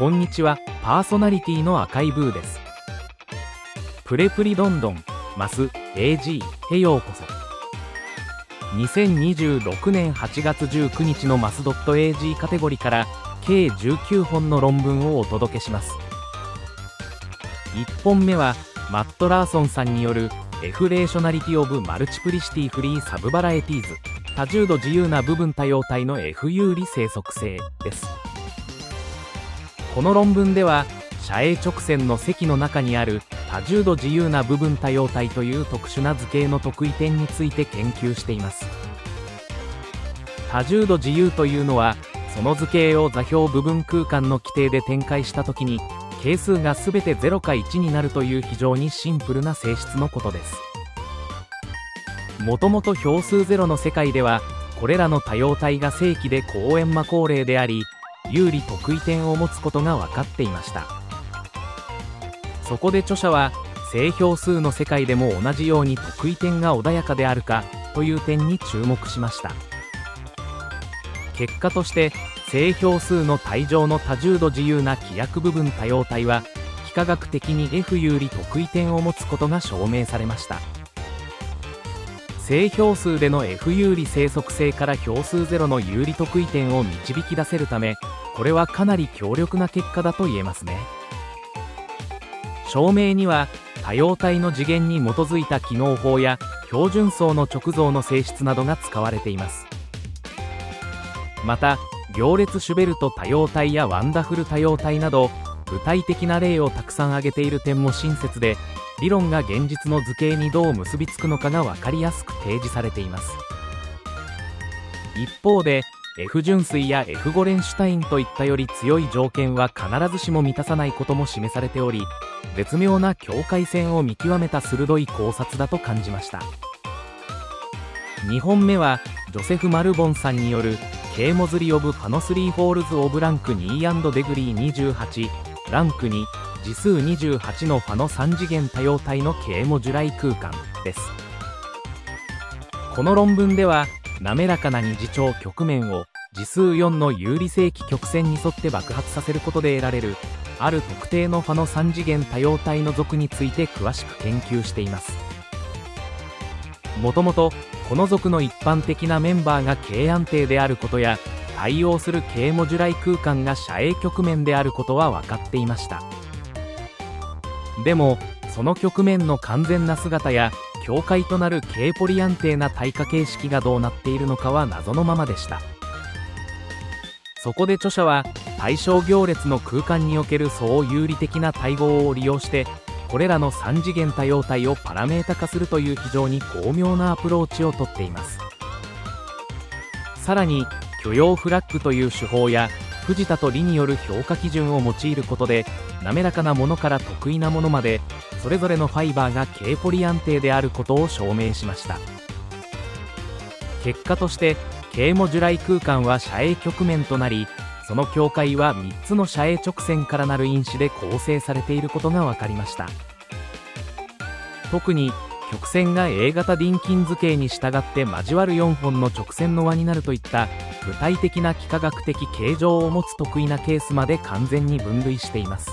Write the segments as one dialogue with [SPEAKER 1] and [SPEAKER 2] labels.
[SPEAKER 1] こんにちは、パーソナリティの赤いブーです。プレプリどんどん、マス、AG へようこそ。2026年8月19日のマス .AG カテゴリーから計19本の論文をお届けします。1本目はマット・ラーソンさんによるエフレーショナリティ・オブ・マルチプリシティ・フリー・サブバラエティーズ、多重度自由な部分多様体の F 有利生息性です。この論文では斜影直線の積の中にある多重度自由な部分多様体という特殊な図形の特異点について研究しています。多重度自由というのは、その図形を座標部分空間の規定で展開したときに係数がすべて0か1になるという非常にシンプルな性質のことです。もともと表数0の世界ではこれらの多様体が正規で公円魔法例であり、有利特異点を持つことが分かっていました。そこで著者は正表数の世界でも同じように特異点が穏やかであるかという点に注目しました。結果として正表数の体上の多重度自由な規約部分多様体は幾何学的に F 有利特異点を持つことが証明されました。正表数での F 有利生息性から表数0の有利特異点を導き出せるため、これはかなり強力な結果だと言えますね。証明には多様体の次元に基づいた機能法や標準層の直像の性質などが使われています。また行列シュベルト多様体やワンダフル多様体など具体的な例をたくさん挙げている点も親切で、理論が現実の図形にどう結びつくのかが分かりやすく提示されています。一方で F 純水や F ゴレンシュタインといったより強い条件は必ずしも満たさないことも示されており、絶妙な境界線を見極めた鋭い考察だと感じました。2本目はジョセフ・マルボンさんによるKモズリオブ・ファノスリーホールズ・オブ・ランク2&デグリー28、ランク2、次数28のファの3次元多様体の Kモジュライ空間です。この論文では滑らかな二次調曲面を次数4の有利正規曲線に沿って爆発させることで得られるある特定のファの3次元多様体の属について詳しく研究しています。もともとこの属の一般的なメンバーが K 安定であることや、対応する K モジュライ空間が斜影曲面であることは分かっていました。でもその曲面の完全な姿や境界となる K ポリ安定な対価形式がどうなっているのかは謎のままでした。そこで著者は対象行列の空間における相有利的な対合を利用してこれらの3次元多様体をパラメータ化するという非常に巧妙なアプローチをとっています。さらに許容フラッグという手法や藤田と李による評価基準を用いることで、滑らかなものから特異なものまでそれぞれのファイバーが K ポリ安定であることを証明しました。結果として K モジュライ空間は斜影曲面となり、その境界は3つの斜影直線からなる因子で構成されていることが分かりました。特に曲線が A 型ディンキン図形に従って交わる4本の直線の輪になるといった具体的な幾何学的形状を持つ特異なケースまで完全に分類しています。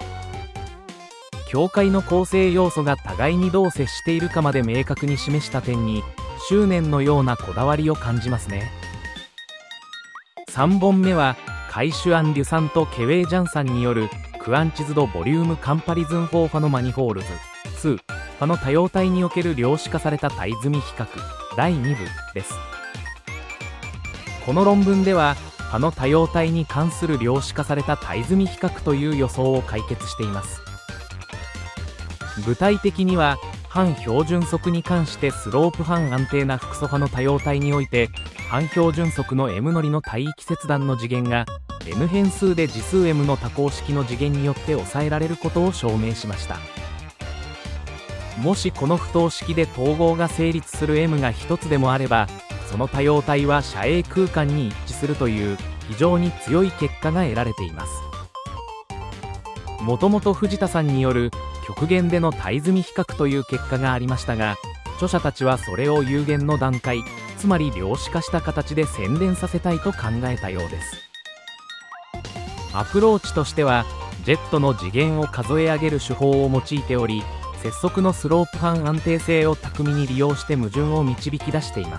[SPEAKER 1] 境界の構成要素が互いにどう接しているかまで明確に示した点に執念のようなこだわりを感じますね。3本目はカイシュアン・リュさんとケウェイ・ジャンさんによるクアンチズド・ボリューム・カンパリズン・フォー・ファのマニホールズ2、ファの多様体における量子化された対積比較第2部です。この論文ではファの多様体に関する量子化された対積比較という予想を解決しています。具体的には反標準則に関してスロープ反安定な複素ファの多様体において反標準則の M 乗りの帯域切断の次元が N 変数で次数 M の多項式の次元によって抑えられることを証明しました。もしこの不等式で統合が成立する M が一つでもあれば、その多様体は斜影空間に一致するという非常に強い結果が得られています。もともと藤田さんによる極限での対積比較という結果がありましたが、著者たちはそれを有限の段階、つまり量子化した形で洗練させたいと考えたようです。 アプローチとしてはジェットの次元を数え上げる手法を用いており、接続のスロープ間安定性を巧みに利用して矛盾を導き出しています。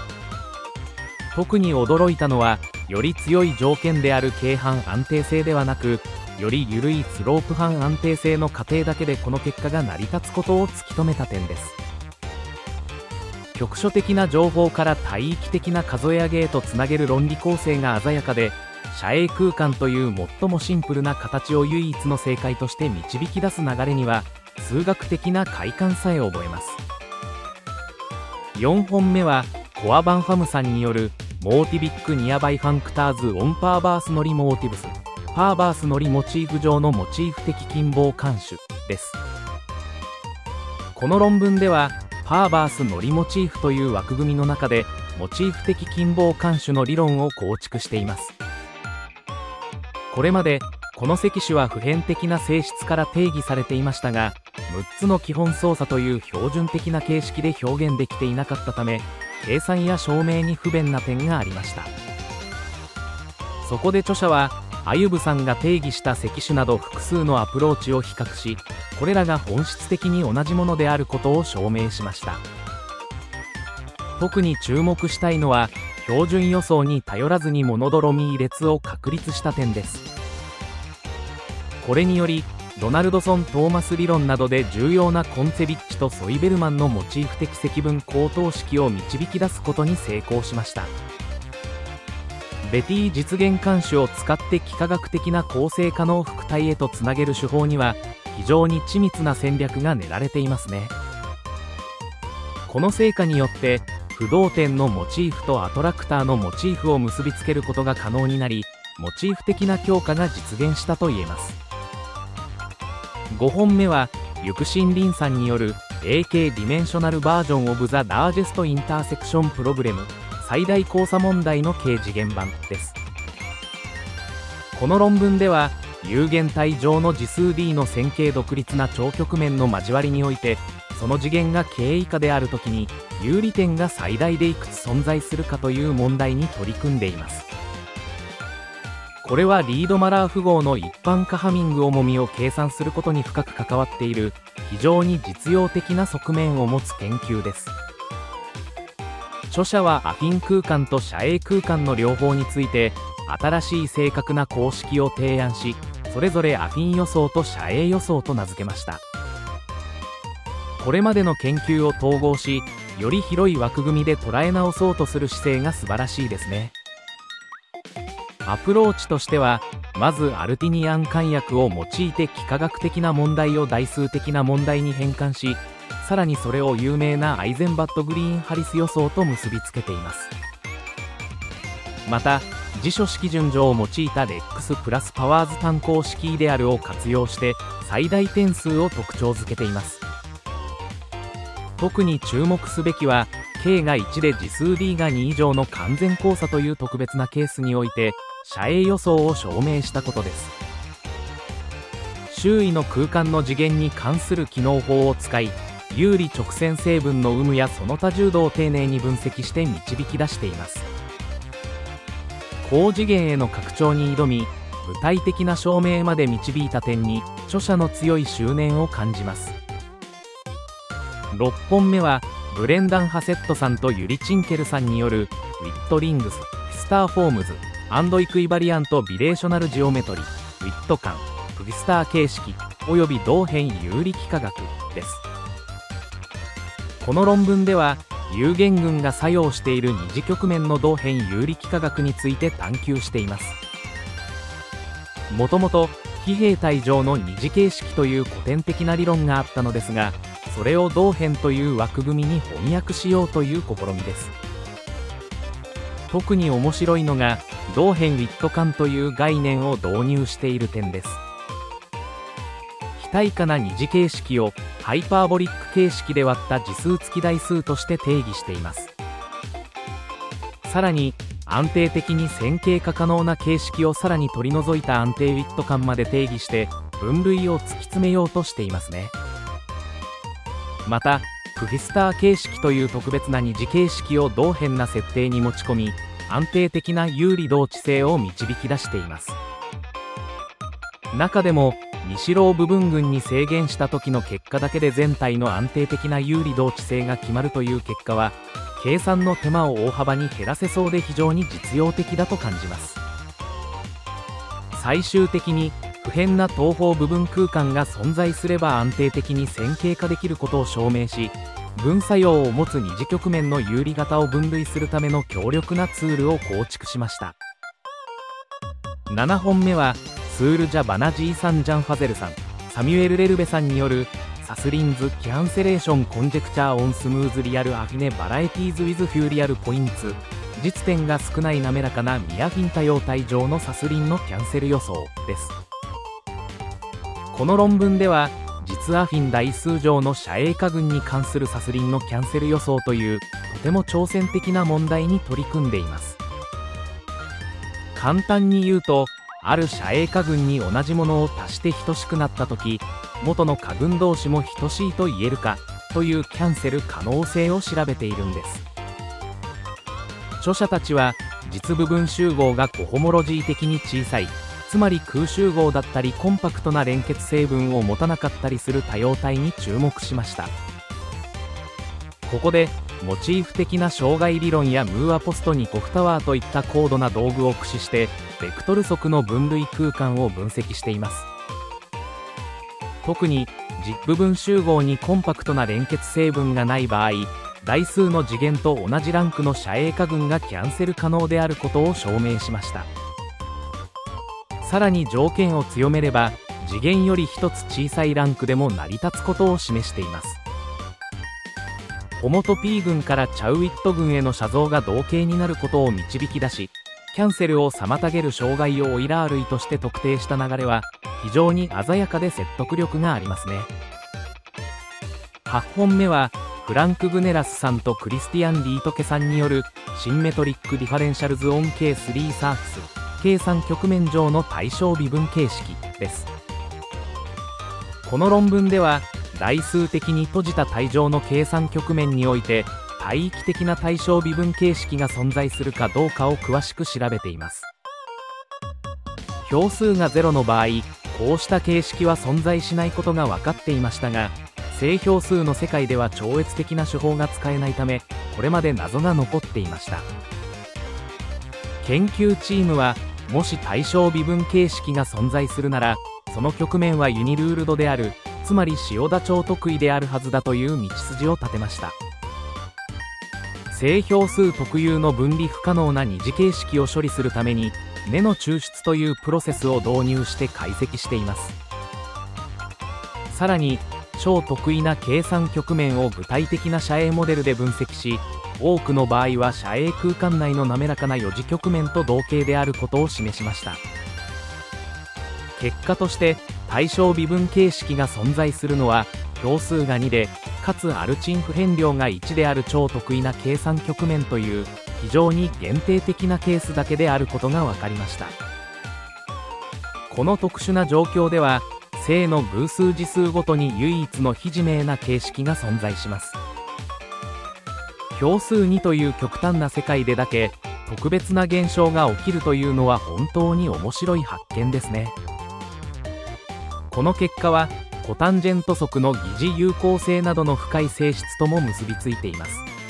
[SPEAKER 1] 特に驚いたのは、より強い条件である軽範安定性ではなく、より緩いスロープ範安定性の過程だけでこの結果が成り立つことを突き止めた点です。局所的な情報から帯域的な数え上げへとつなげる論理構成が鮮やかで、遮影空間という最もシンプルな形を唯一の正解として導き出す流れには数学的な快感さえ覚えます。4本目はコア・バンファムさんによるモーティビック・ニアバイ・ファンクターズ・オン・パーバース・ノリ・モーティブス、パーバース・ノリモチーフ上のモチーフ的近傍監守です。この論文ではパーバース・ノリモチーフという枠組みの中でモチーフ的近傍監守の理論を構築しています。これまでこの積種は普遍的な性質から定義されていましたが、6つの基本操作という標準的な形式で表現できていなかったため、計算や証明に不便な点がありました。そこで著者はアユブさんが定義した積種など複数のアプローチを比較し、これらが本質的に同じものであることを証明しました。特に注目したいのは標準予想に頼らずにモノドロミー列を確立した点です。これによりドナルドソン・トーマス理論などで重要なコンツェビッチとソイベルマンのモチーフ的積分高等式を導き出すことに成功しました。ベティ実現監視を使って幾何学的な構成可能複体へとつなげる手法には非常に緻密な戦略が練られていますね。この成果によって不動点のモチーフとアトラクターのモチーフを結びつけることが可能になり、モチーフ的な強化が実現したと言えます。5本目はユクシン・リンさんによる AK ディメンショナルバージョンオブザ・ラージェスト・インターセクション・プロブレム、最大交差問題の軽次元版です。この論文では有限体上の次数 D の線形独立な超局面の交わりにおいて、その次元が K 以下であるときに有利点が最大でいくつ存在するかという問題に取り組んでいます。これはリードマラー符号の一般化ハミング重みを計算することに深く関わっている非常に実用的な側面を持つ研究です。著者はアフィン空間と遮影空間の両方について新しい正確な公式を提案し、それぞれアフィン予想と遮影予想と名付けました。これまでの研究を統合し、より広い枠組みで捉え直そうとする姿勢が素晴らしいですね。アプローチとしては、まずアルティニアン簡約を用いて幾何学的な問題を代数的な問題に変換し、さらにそれを有名なアイゼンバット・グリーン・ハリス予想と結びつけています。また辞書式順序を用いたレックスプラスパワーズ単項式イデアルを活用して最大点数を特徴づけています。特に注目すべきは K が1で次数 D が2以上の完全交差という特別なケースにおいて遮影予想を証明したことです。周囲の空間の次元に関する機能法を使い、有利直線成分の有無やその多重度を丁寧に分析して導き出しています。高次元への拡張に挑み、具体的な証明まで導いた点に著者の強い執念を感じます。6本目はブレンダン・ハセットさんとユリ・チンケルさんによるウィットリングス、スターフォームズ、アンドイクイバリアント・ビレーショナル・ジオメトリ、ウィット間、プフィスター形式および同辺有利幾何学です。この論文では有限群が作用している二次局面の同辺有利幾何学について探求しています。もともと非平体上の二次形式という古典的な理論があったのですが、それを同辺という枠組みに翻訳しようという試みです。特に面白いのが同辺ウィット間という概念を導入している点です。非対価な二次形式をハイパーボリック形式で割った次数付き代数として定義しています。さらに安定的に線形化可能な形式をさらに取り除いた安定ウィット間まで定義して分類を突き詰めようとしていますね。またプフィスター形式という特別な二次形式を同辺な設定に持ち込み、安定的な有利同値性を導き出しています。 中でも西ロー部分群に制限した時の結果だけで全体の安定的な有利同値性が決まるという結果は、計算の手間を大幅に減らせそうで非常に実用的だと感じます。最終的に不変な東方部分空間が存在すれば安定的に線形化できることを証明し、分作用を持つ二次局面の有利型を分類するための強力なツールを構築しました。7本目はスール・ジャ・バナジーさん、ジャン・ファゼルさん、サミュエル・レルベさんによるサスリンズ・キャンセレーション・コンジェクチャー・オン・スムーズ・リアル・アフィネ・バラエティーズ・ウィズ・フューリアル・ポインツ、実点が少ない滑らかなミアフィン多様体上のサスリンのキャンセル予想です。この論文では実アフィン代数上の遮影化群に関するサスリンのキャンセル予想というとても挑戦的な問題に取り組んでいます。簡単に言うと、ある遮影化群に同じものを足して等しくなった時、元の化群同士も等しいと言えるかというキャンセル可能性を調べているんです。著者たちは実部分集合がコホモロジー的に小さい、つまり空集合だったりコンパクトな連結成分を持たなかったりする多様体に注目しました。ここでモチーフ的な障害理論やムーアポストニコフタワーといった高度な道具を駆使してベクトル則の分類空間を分析しています。特に実部分集合にコンパクトな連結成分がない場合、代数の次元と同じランクの遮影化群がキャンセル可能であることを証明しました。さらに条件を強めれば次元より一つ小さいランクでも成り立つことを示しています。ホモト P 群からチャウイット群への写像が同型になることを導き出し、キャンセルを妨げる障害をオイラー類として特定した流れは非常に鮮やかで説得力がありますね。8本目はフランク・グネラスさんとクリスティアン・リートケさんによるシンメトリック・ディファレンシャルズ・オン K3 サーフス計算局面上の対称微分形式です。この論文では代数的に閉じた対上の計算局面において対域的な対称微分形式が存在するかどうかを詳しく調べています。票数が0の場合、こうした形式は存在しないことが分かっていましたが、正票数の世界では超越的な手法が使えないため、これまで謎が残っていました。研究チームはもし対称微分形式が存在するなら、その局面はユニルールドである、つまり塩田超得意であるはずだという道筋を立てました。正票数特有の分離不可能な二次形式を処理するために根の抽出というプロセスを導入して解析しています。さらに超得意な計算局面を具体的な遮影モデルで分析し、多くの場合は遮影空間内の滑らかな4次局面と同型であることを示しました。結果として対称微分形式が存在するのは票数が2でかつアルチン不変量が1である超得意な計算局面という非常に限定的なケースだけであることが分かりました。この特殊な状況では正の偶数次数ごとに唯一の非自明な形式が存在します。票数2という極端な世界でだけ特別な現象が起きるというのは本当に面白い発見ですね。この結果はコタンジェント則の疑似有効性などの深い性質とも結びついています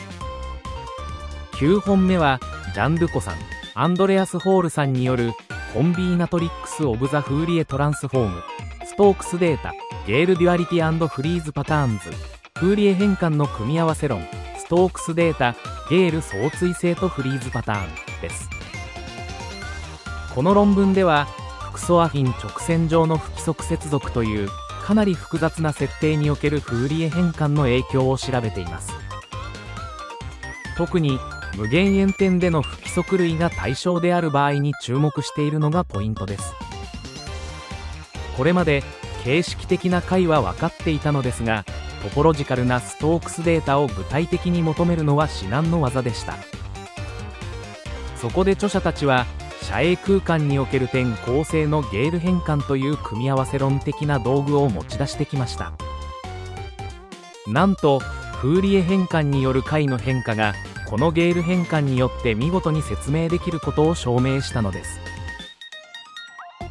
[SPEAKER 1] 。9本目はジャン・ドゥコさん、アンドレアス・ホールさんによるコンビーナトリックス・オブ・ザ・フーリエ・トランスフォーム、ストークスデータ、ゲール・デュアリティ&フリーズ・パターンズ、フーリエ変換の組み合わせ論、ストークスデータ、ゲール相対性とフリーズパターンです。この論文では複素アフィン直線上の不規則接続というかなり複雑な設定におけるフーリエ変換の影響を調べています。特に無限円点での不規則類が対象である場合に注目しているのがポイントです。これまで形式的な解は分かっていたのですが、トポロジカルなストークスデータを具体的に求めるのは至難の業でした。そこで著者たちは遮影空間における点構成のゲール変換という組み合わせ論的な道具を持ち出してきました。なんとフーリエ変換による解の変化がこのゲール変換によって見事に説明できることを証明したのです。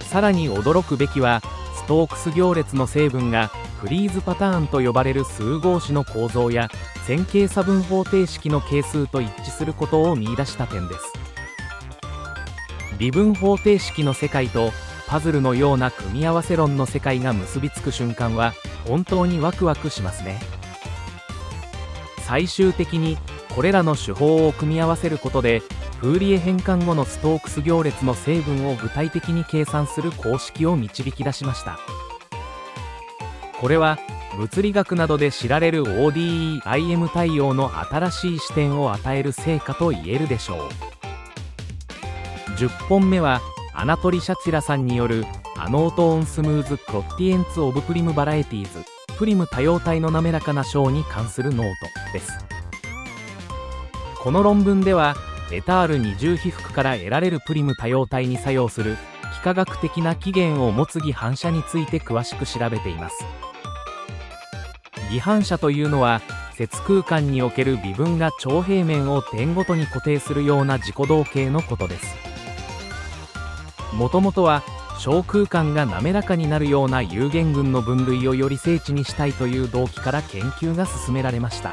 [SPEAKER 1] さらに驚くべきは、ストークス行列の成分がフリーズパターンと呼ばれる数合子の構造や線形差分方程式の係数と一致することを見出した点です。微分方程式の世界とパズルのような組み合わせ論の世界が結びつく瞬間は本当にワクワクしますね。最終的にこれらの手法を組み合わせることでフーリエ変換後のストークス行列の成分を具体的に計算する公式を導き出しました。これは物理学などで知られる ODE-IM 対応の新しい視点を与える成果と言えるでしょう。10本目はアナトリ・シャチラさんによるアノート・オン・スムーズ・クロッティエンツ・オブ・プリム・バラエティーズプリム多様体の滑らかな小に関するノートです。この論文ではエタール二重被覆から得られるプリム多様体に作用する幾何学的な起源を持つ偽反射について詳しく調べています。偽反射というのは節空間における微分が長平面を点ごとに固定するような自己動形のことです。もともとは小空間が滑らかになるような有限群の分類をより精緻にしたいという動機から研究が進められました。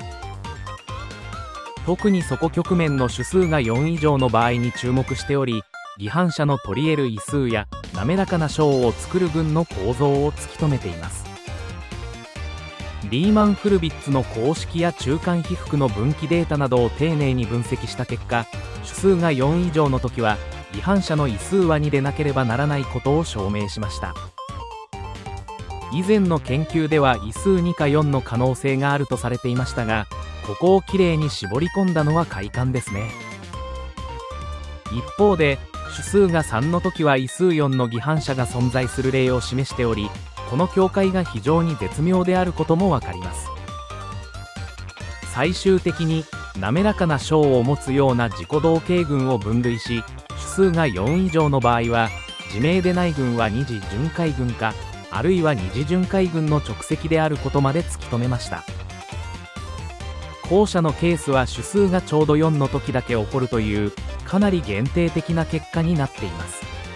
[SPEAKER 1] 特に底極面の種数が4以上の場合に注目しており、偽反射の取り得る異数や滑らかな小を作る群の構造を突き止めています。リーマン・フルビッツの公式や中間被覆の分岐データなどを丁寧に分析した結果、種数が4以上の時は偽反射の異数は2でなければならないことを証明しました。以前の研究では異数2か4の可能性があるとされていましたが、ここをきれいに絞り込んだのは快感ですね。一方で種数が3の時は異数4の偽反射が存在する例を示しており、この境界が非常に絶妙であることもわかります。最終的に滑らかな小を持つような自己動形群を分類し、種数が4以上の場合は自明でない群は二次巡回群か、あるいは二次巡回群の直積であることまで突き止めました。後者のケースは種数がちょうど4の時だけ起こるというかなり限定的な結果になっています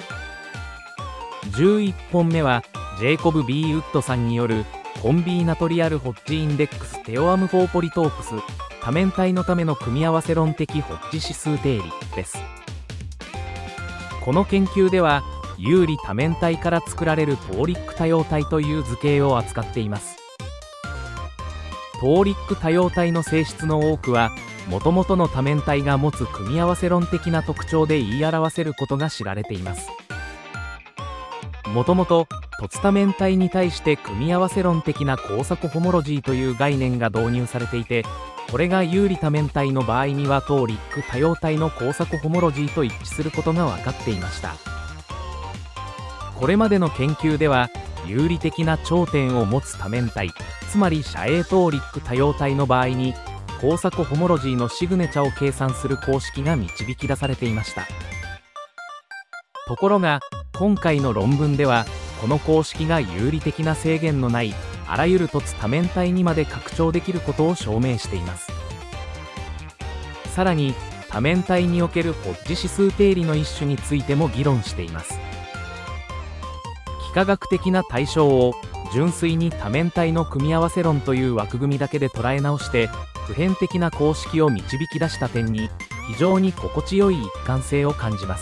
[SPEAKER 1] 。11本目はジェイコブ・ B. ウッドさんによるコンビーナトリアル・ホッジ・インデックス・テオアム・フォー・ポリトープス多面体のための組み合わせ論的ホッジ指数定理です。この研究では有利多面体から作られるトーリック多様体という図形を扱っています。トーリック多様体の性質の多くはもともとの多面体が持つ組み合わせ論的な特徴で言い表せることが知られています。もともと凸多面体に対して組み合わせ論的な交錯ホモロジーという概念が導入されていて、これが有利多面体の場合にはトーリック多様体の交錯ホモロジーと一致することが分かっていました。これまでの研究では有利的な頂点を持つ多面体、つまり斜影トーリック多様体の場合に交錯ホモロジーのシグネチャを計算する公式が導き出されていました。ところが今回の論文ではこの公式が有利的な制限のないあらゆる凸多面体にまで拡張できることを証明しています。さらに多面体におけるホッジ指数定理の一種についても議論しています。幾何学的な対象を純粋に多面体の組み合わせ論という枠組みだけで捉え直して普遍的な公式を導き出した点に非常に心地よい一貫性を感じます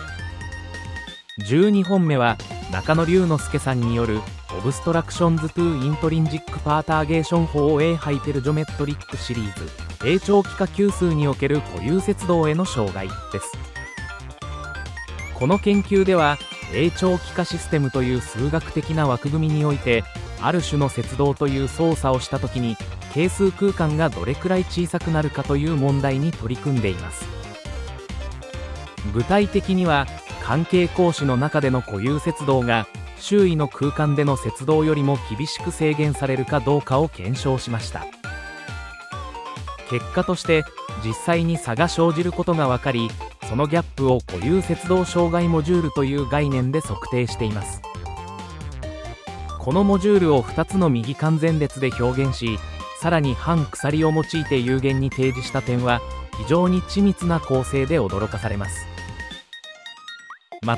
[SPEAKER 1] 。12本目は中野龍之介さんによるオブストラクションズ・トゥ・イントリンジック・パーターゲーション法 A ハイペルジョメトリックシリーズ A 長期化級数における固有接動への障害です。この研究ではA 長期化システムという数学的な枠組みにおいてある種の接動という操作をしたときに係数空間がどれくらい小さくなるかという問題に取り組んでいます。具体的には関係公式の中での固有接動が周囲の空間での接動よりも厳しく制限されるかどうかを検証しました。結果として実際に差が生じることが分かり、そのギャップを固有接動障害モジュールという概念で測定しています。このモジュールを2つの右完全列で表現し、さらに反鎖を用いて有限に提示した点は非常に緻密な構成で驚かされます。また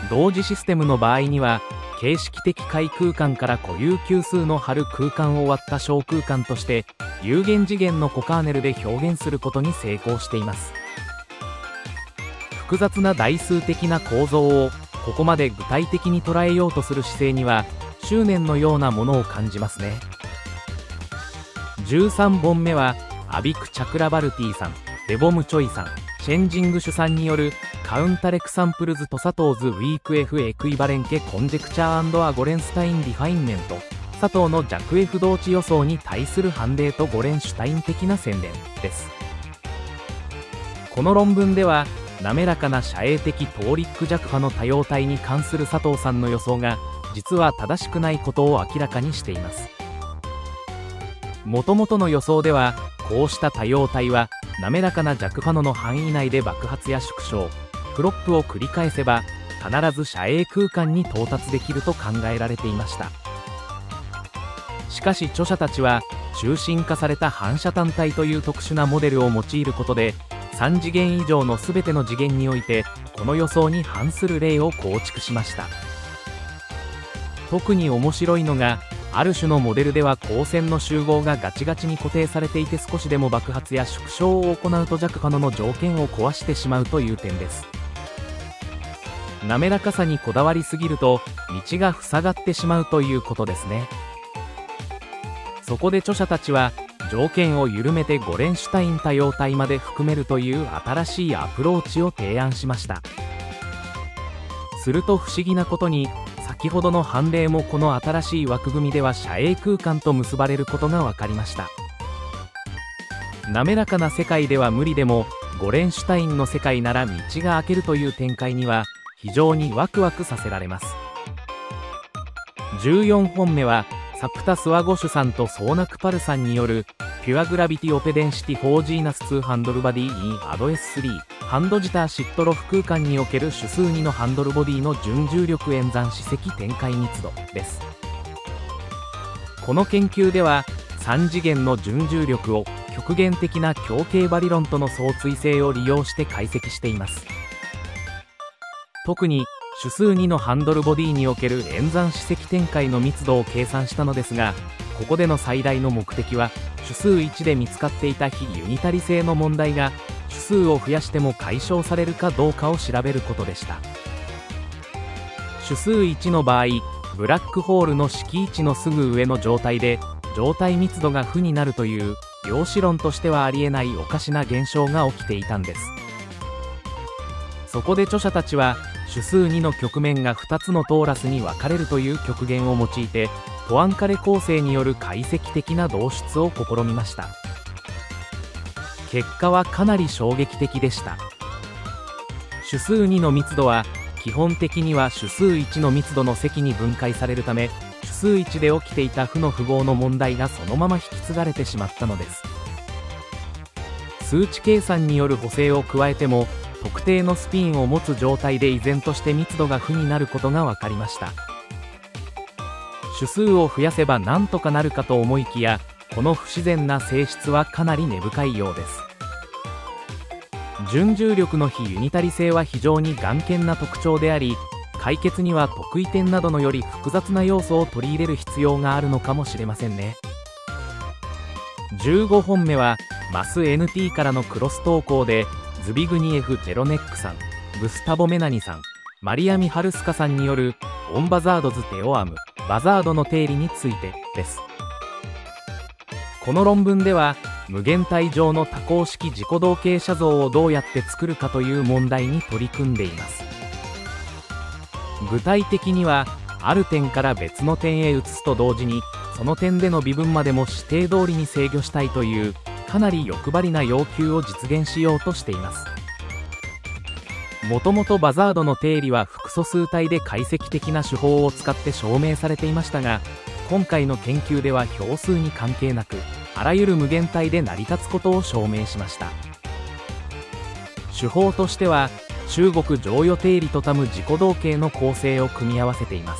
[SPEAKER 1] 同時システムの場合には形式的解空間から固有級数の張る空間を割った小空間として有限次元のコカーネルで表現することに成功しています。複雑な代数的な構造をここまで具体的に捉えようとする姿勢には執念のようなものを感じますね。13本目はアビク・チャクラバルティさん、デボム・チョイさん、チェンジング・シュさんによるカウンタレクサンプルズ・トサトーズ・ウィーク F エクイバレンケ・コンジェクチャー&ア・ゴレンスタイン・ディファインメント、佐藤の弱 F 同値予想に対する判例とゴレンシュタイン的な宣伝です。この論文では滑らかな遮影的トーリック弱波の多様体に関する佐藤さんの予想が実は正しくないことを明らかにしています。もともとの予想ではこうした多様体は滑らかな弱波の範囲内で爆発や縮小、フロップを繰り返せば必ず遮影空間に到達できると考えられていました。しかし著者たちは中心化された反射単体という特殊なモデルを用いることで3次元以上の全ての次元においてこの予想に反する例を構築しました。特に面白いのがある種のモデルでは光線の集合がガチガチに固定されていて少しでも爆発や縮小を行うと弱波の条件を壊してしまうという点です。滑らかさにこだわりすぎると道が塞がってしまうということですね。そこで著者たちは条件を緩めてゴレンシュタイン多様体まで含めるという新しいアプローチを提案しました。すると不思議なことに先ほどの判例もこの新しい枠組みでは遮影空間と結ばれることが分かりました。滑らかな世界では無理でもゴレンシュタインの世界なら道が開けるという展開には非常にワクワクさせられます。14本目はサプタ・スワゴシュさんとソーナクパルさんによるピュアグラビティオペデンシティ4ジーナス2ハンドルバディ in アド S3 ハンドジターシットロフ空間における主数2のハンドルボディの準重力演算子積展開密度です。この研究では3次元の準重力を極限的な強形バリロンとの相対性を利用して解析しています。特に主数2のハンドルボディにおける演算子積展開の密度を計算したのですが、ここでの最大の目的は主数1で見つかっていた非ユニタリ性の問題が主数を増やしても解消されるかどうかを調べることでした。主数1の場合、ブラックホールの式位置のすぐ上の状態で状態密度が負になるという量子論としてはありえないおかしな現象が起きていたんです。そこで著者たちは主数2の局面が2つのトーラスに分かれるという極限を用いてポアンカレ構成による解析的な導出を試みました。結果はかなり衝撃的でした。主数2の密度は基本的には主数1の密度の積に分解されるため、主数1で起きていた負の符号の問題がそのまま引き継がれてしまったのです。数値計算による補正を加えても特定のスピンを持つ状態で依然として密度が負になることが分かりました。主数を増やせばなんとかなるかと思いきや、この不自然な性質はかなり根深いようです。準重力の非ユニタリ性は非常に頑健な特徴であり、解決には得意点などのより複雑な要素を取り入れる必要があるのかもしれませんね。15本目はマス NT からのクロス投稿でズビグニエフ・ジェロネックさん、グスタボ・メナニさん、マリア・ミハルスカさんによるオンバザードズ・テオアム・バザードの定理についてです。この論文では無限体上の多項式自己同型写像をどうやって作るかという問題に取り組んでいます。具体的にはある点から別の点へ移すと同時にその点での微分までも指定通りに制御したいというかなり欲張りな要求を実現しようとしています。もともとバザードの定理は複素数体で解析的な手法を使って証明されていましたが、今回の研究では表数に関係なくあらゆる無限体で成り立つことを証明しました。手法としては中国剰余定理とタム自己同型の構成を組み合わせています。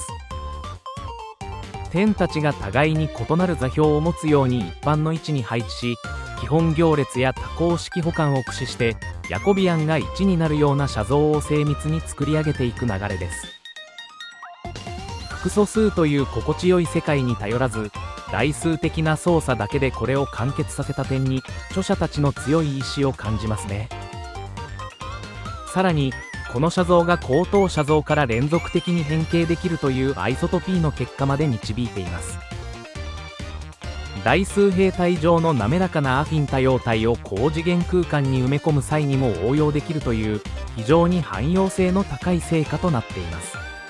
[SPEAKER 1] 点たちが互いに異なる座標を持つように一般の位置に配置し、 基本行列や多項式補完を駆使してヤコビアンが1になるような写像を精密に作り上げていく流れです。複素数という心地よい世界に頼らず、代数的な操作だけでこれを完結させた点に著者たちの強い意志を感じますね。さらにこの写像が高等写像から連続的に変形できるというアイソトピーの結果まで導いています。代数平体上の滑らかなアフィン多様体を高次元空間に埋め込む際にも応用できるという非常に汎用性の高い成果となっています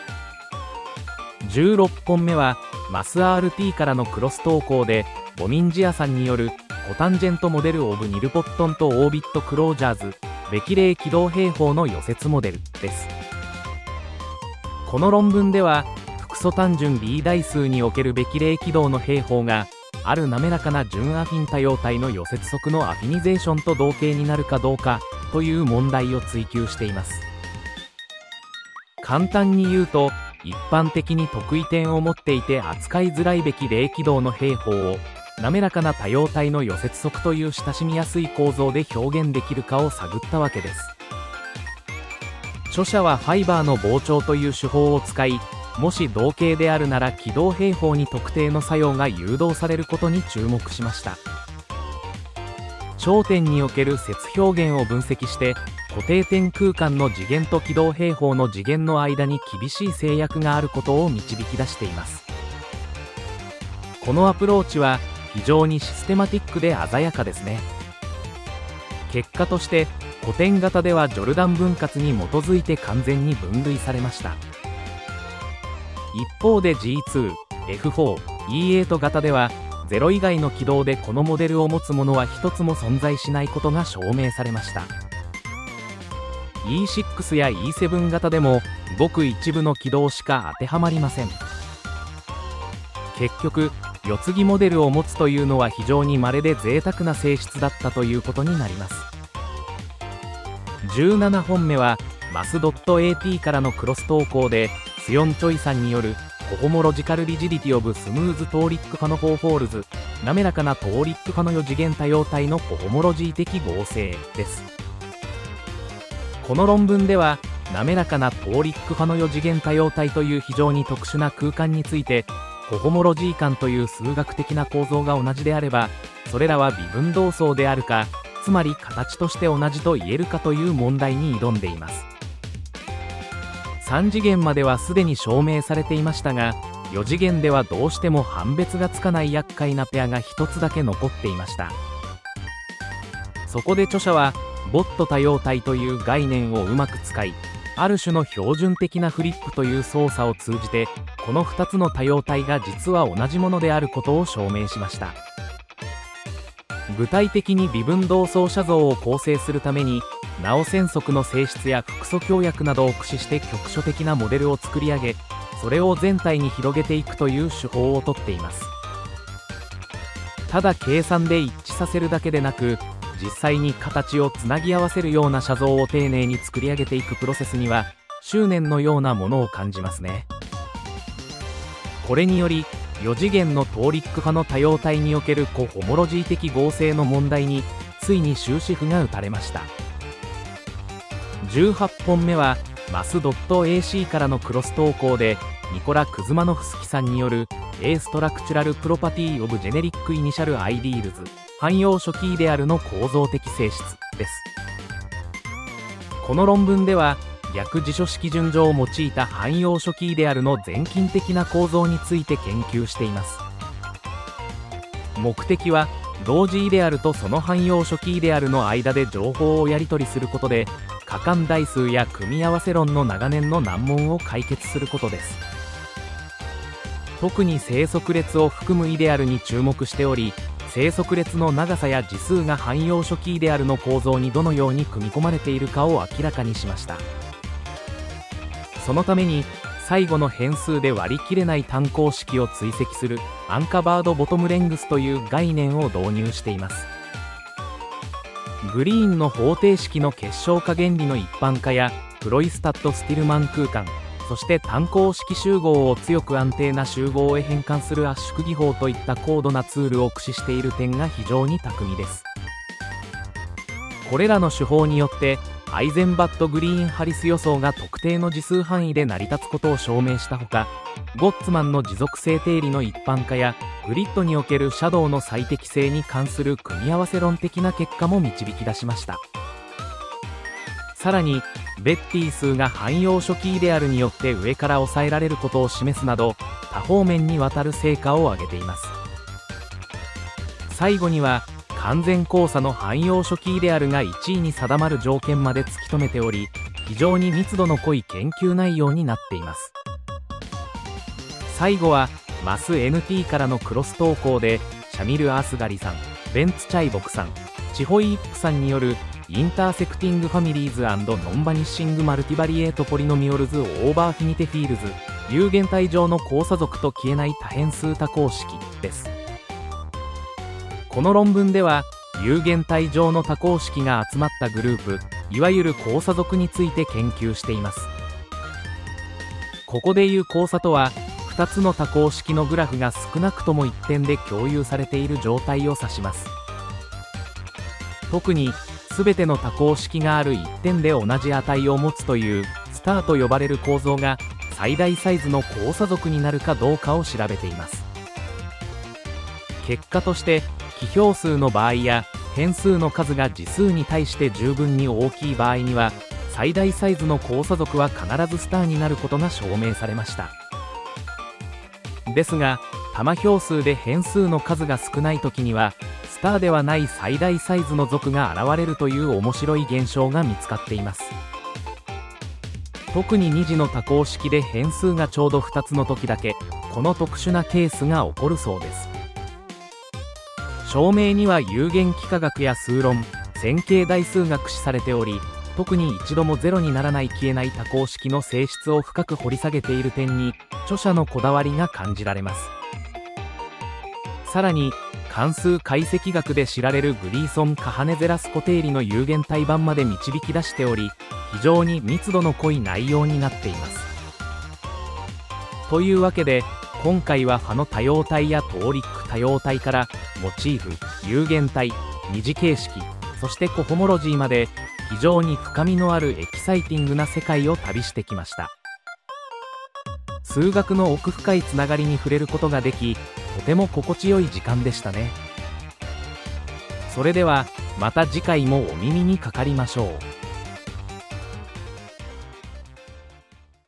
[SPEAKER 1] 。16本目はマス RT からのクロス投稿でボミンジアさんによるコタンジェントモデルオブニルポットンとオービットクロージャーズべき例軌道平方の予説モデルです。この論文では複素単純 B 代数におけるべき例軌道の平方がある滑らかな純アフィン多様体の予説則のアフィニゼーションと同型になるかどうかという問題を追求しています。簡単に言うと、一般的に特異点を持っていて扱いづらいべき例軌道の平方を滑らかな多様体の予説則という親しみやすい構造で表現できるかを探ったわけです。著者はファイバーの膨張という手法を使い、もし同型であるなら軌道平方に特定の作用が誘導されることに注目しました。頂点における節表現を分析して固定点空間の次元と軌道平方の次元の間に厳しい制約があることを導き出しています。このアプローチは非常にシステマティックで鮮やかですね。結果として古典型ではジョルダン分割に基づいて完全に分類されました。一方で G2、F4、E8 型では0以外の軌道でこのモデルを持つものは一つも存在しないことが証明されました。E6 や E7 型でもごく一部の軌道しか当てはまりません。結局世継ぎモデルを持つというのは非常に稀で贅沢な性質だったということになります。17本目はマス .at からのクロス投稿でスヨンチョイさんによるコホモロジカルリジディティオブスムーズトーリック化のフォーフォールズ滑らかなトーリック化の4次元多様体のコホモロジー的合成です。この論文では滑らかなトーリック化の4次元多様体という非常に特殊な空間についてコホモロジー間という数学的な構造が同じであればそれらは微分同相であるか、つまり形として同じと言えるかという問題に挑んでいます。3次元まではすでに証明されていましたが、4次元ではどうしても判別がつかない厄介なペアが1つだけ残っていました。そこで著者はボット多様体という概念をうまく使い、ある種の標準的なフリップという操作を通じてこの2つの多様体が実は同じものであることを証明しました。具体的に微分同相写像を構成するためにナオ線則の性質や複素協約などを駆使して局所的なモデルを作り上げ、それを全体に広げていくという手法をとっています。ただ計算で一致させるだけでなく、実際に形をつなぎ合わせるような写像を丁寧に作り上げていくプロセスには執念のようなものを感じますね。これにより4次元のトーリック派の多様体におけるコホモロジー的合成の問題についに終止符が打たれました。18本目はマス .ac からのクロス投稿でニコラ・クズマノフスキさんによる A ストラクチュラルプロパティオブジェネリックイニシャルアイディールズ汎用初期イデアルの構造的性質です。この論文では逆辞書式順序を用いた汎用初期イデアルの全近的な構造について研究しています。目的は同時イデアルとその汎用初期イデアルの間で情報をやり取りすることで可感代数や組み合わせ論の長年の難問を解決することです。特に正則列を含むイデアルに注目しており、正則列の長さや次数が汎用初期イデアルの構造にどのように組み込まれているかを明らかにしました。そのために最後の変数で割り切れない単項式を追跡するアンカバードボトムレングスという概念を導入しています。グリーンの方程式の結晶化原理の一般化やプロイスタッド・スティルマン空間、そして単項式集合を強く安定な集合へ変換する圧縮技法といった高度なツールを駆使している点が非常に巧みです。 これらの手法によってアイゼンバット・グリーン・ハリス予想が特定の次数範囲で成り立つことを証明したほか、ゴッツマンの持続性定理の一般化やグリッドにおけるシャドウの最適性に関する組み合わせ論的な結果も導き出しました。さらにベッティ数が汎用初期イデアルによって上から抑えられることを示すなど多方面にわたる成果を上げています。最後には完全交差の汎用初期イデアルが1位に定まる条件まで突き止めており、非常に密度の濃い研究内容になっています。最後はマス NT からのクロス投稿でシャミル・アスガリさん、ベンツ・チャイボクさん、チホイ・イップさんによるインターセクティング・ファミリーズ&ノンバニッシング・マルティバリエート・ポリノミオルズ・オーバーフィニテフィールズ有限体上の交差属と消えない多変数多項式です。この論文では有限体上の多項式が集まったグループ、いわゆる交差属について研究しています。ここでいう交差とは2つの多項式のグラフが少なくとも1点で共有されている状態を指します。特に全ての多項式がある1点で同じ値を持つというスターと呼ばれる構造が最大サイズの交差属になるかどうかを調べています。結果として奇標数の場合や変数の数が次数に対して十分に大きい場合には最大サイズの交差属は必ずスターになることが証明されました。ですが玉標数で変数の数が少ない時にはスターではない最大サイズの属が現れるという面白い現象が見つかっています。特に2次の多項式で変数がちょうど2つの時だけこの特殊なケースが起こるそうです。証明には有限幾何学や数論、線形代数が駆使されており、特に一度もゼロにならない消えない多項式の性質を深く掘り下げている点に著者のこだわりが感じられます。さらに関数解析学で知られるグリーソン・カハネゼラスコ定理の有限体版まで導き出しており、非常に密度の濃い内容になっています。というわけで今回はファの多様体やトーリック多様体からモチーフ、有限体、二次形式、そしてコホモロジーまで非常に深みのあるエキサイティングな世界を旅してきました。数学の奥深いつながりに触れることができ、とても心地よい時間でしたね。それではまた次回もお耳にかかりましょう。